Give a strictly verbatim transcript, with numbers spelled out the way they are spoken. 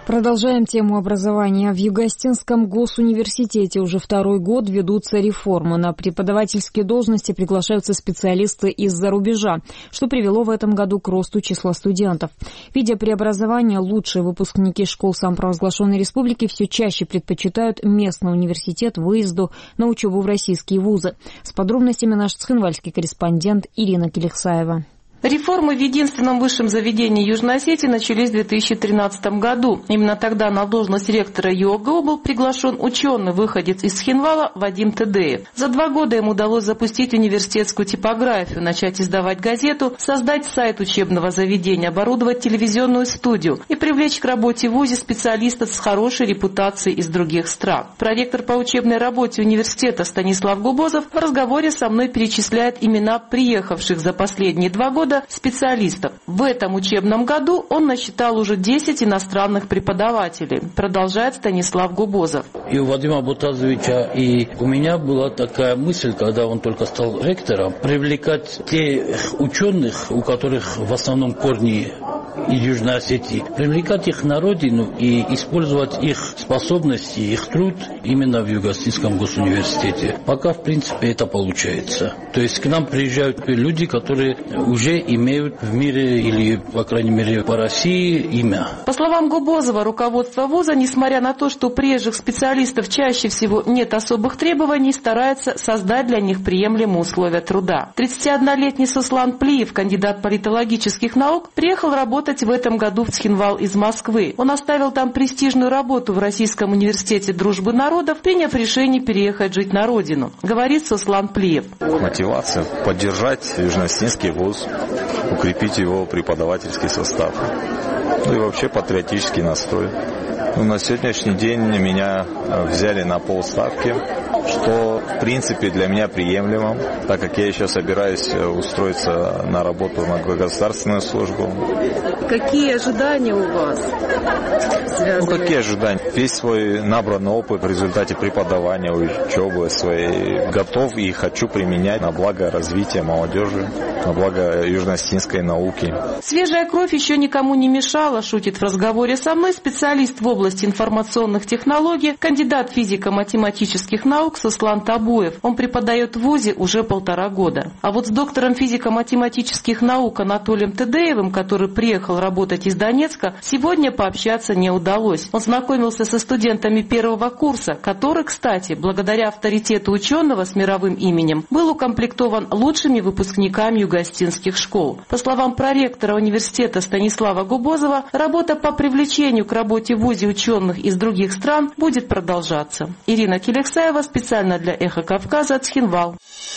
Продолжаем тему образования. В Юго-Остинском госуниверситете уже второй год ведутся реформы. На преподавательские должности приглашаются специалисты из-за рубежа, что привело в этом году к росту числа студентов. Видя преобразование, лучшие выпускники школ самопровозглашенной республики все чаще предпочитают местный университет выезду на учебу в российские вузы. С подробностями наш цхинвальский корреспондент Ирина Келихсаева. Реформы в единственном высшем заведении Южной Осетии начались в две тысячи тринадцатом году. Именно тогда на должность ректора ЮОГО был приглашен ученый-выходец из Цхинвала Вадим Тедеев. За два года ему удалось запустить университетскую типографию, начать издавать газету, создать сайт учебного заведения, оборудовать телевизионную студию и привлечь к работе в вузе специалистов с хорошей репутацией из других стран. Проректор по учебной работе университета Станислав Губозов в разговоре со мной перечисляет имена приехавших за последние два года специалистов. В этом учебном году он насчитал уже десять иностранных преподавателей, продолжает Станислав Губозов. И у Вадима Бутазовича, и у меня была такая мысль, когда он только стал ректором, привлекать тех ученых, у которых в основном корни из Южной Осетии, привлекать их на родину и использовать их способности, их труд именно в Юго-Остинском госуниверситете. Пока, в принципе, это получается. То есть к нам приезжают люди, которые уже имеют в мире или, по крайней мере, по России имя. По словам Губозова, руководство вуза, несмотря на то, что у приезжих специалистов чаще всего нет особых требований, старается создать для них приемлемые условия труда. тридцатиоднолетний Суслан Плиев, кандидат политологических наук, приехал работать в этом году в Цхинвал из Москвы. Он оставил там престижную работу в Российском университете дружбы народов, приняв решение переехать жить на родину, говорит Суслан Плиев. Мотивация – поддержать Южно-Осетинский вуз, укрепить его преподавательский состав. Ну и вообще патриотический настрой. Ну, на сегодняшний день меня взяли на полставки, что в принципе для меня приемлемо, так как я еще собираюсь устроиться на работу на государственную службу. Какие ожидания у вас связаны? Ну, какие ожидания? Весь свой набранный опыт в результате преподавания, учебы своей готов и хочу применять на благо развития молодежи, на благо южно-осетинской науки. Свежая кровь еще никому не мешала, шутит в разговоре со мной специалист в области информационных технологий, кандидат физико-математических наук Суслан Табуев. Он преподает в вузе уже полтора года. А вот с доктором физико-математических наук Анатолием Тедеевым, который приехал работать из Донецка, сегодня пообщаться не удалось. Он знакомился со студентами первого курса, который, кстати, благодаря авторитету ученого с мировым именем, был укомплектован лучшими выпускниками юго-остинских школ. По словам проректора университета Станислава Губозова, работа по привлечению к работе в вузе ученых из других стран будет продолжаться. Ирина Келихсаева специально для «Эхо Кавказа», Цхинвал.